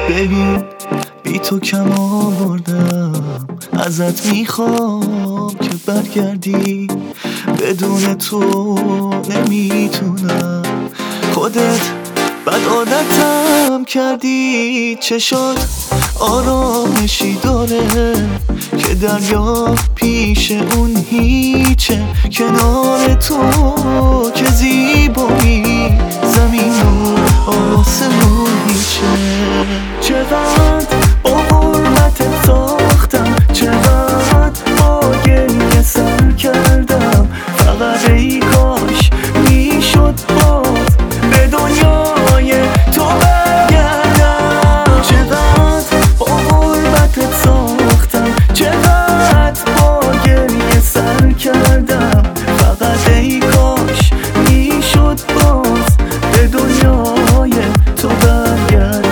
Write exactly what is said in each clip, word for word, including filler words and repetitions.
ببین بی تو کم آوردم، ازت میخوام که برگردی، بدون تو نمیتونم. خودت بد عادتم کردی، چشات آرامشی داره که دریا پیش اون هیچه، کنار تو که زیبایی زمین و آسمون هیچه. چقدر با غربتت ساختم، چقدر با گریه سر کردم، فقط ای کاش میشد باز به دنیای تو برگردم. چقدر با غربتت ساختم، چقدر با گریه سر کردم، فقط ای کاش میشد باز به دنیای تو برگردم.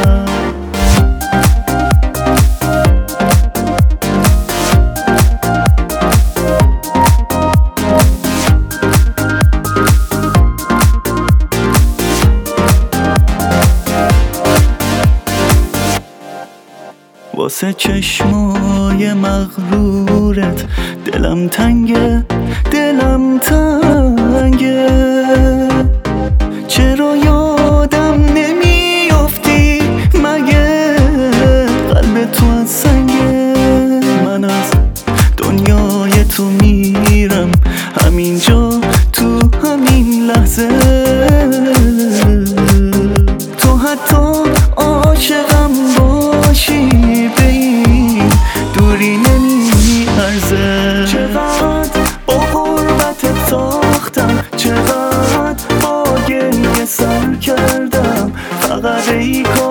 واسه چشمای مغرورت دلم تنگه، دلم تنگه. چرا یادم نمیافتی مگه، قلب تو از سنگه. من از دنیای تو میرم همینجا تو همین لحظه، تو حتی عاشقم باشی به این دوری نمیارزه. چقدر با غربتت ساختم، چقدر با گریه سر کردم، فقط ای کاش